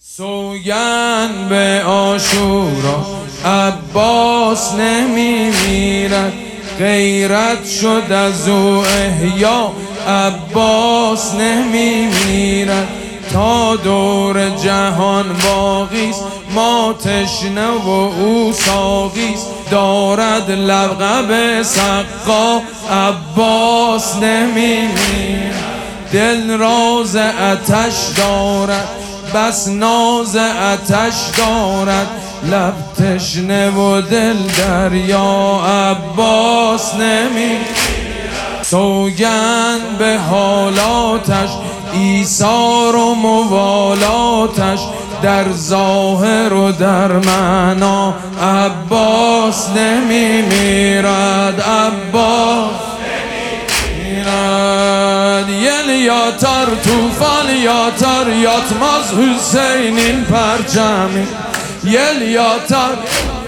سوگند به عاشورا عباس نمیمیرد، غیرت شد از او احیا عباس نمیمیرد. تا دور جهان باقیست ما تشنه و او ساقیست، دارد لقب سقا عباس نمیمیرد. دل راز آتش دارد بس ناز آتش دارد، لب تشنه و دل دریا عباس نمیمیرد. سوگند به حالاتش ایثار و موالاتش، در ظاهر و در معنا عباس نمیمیرد. عباس نمیمیرد. یل یاتر توفان یاتر یاتماز حسینین پرچمی، یل یاتر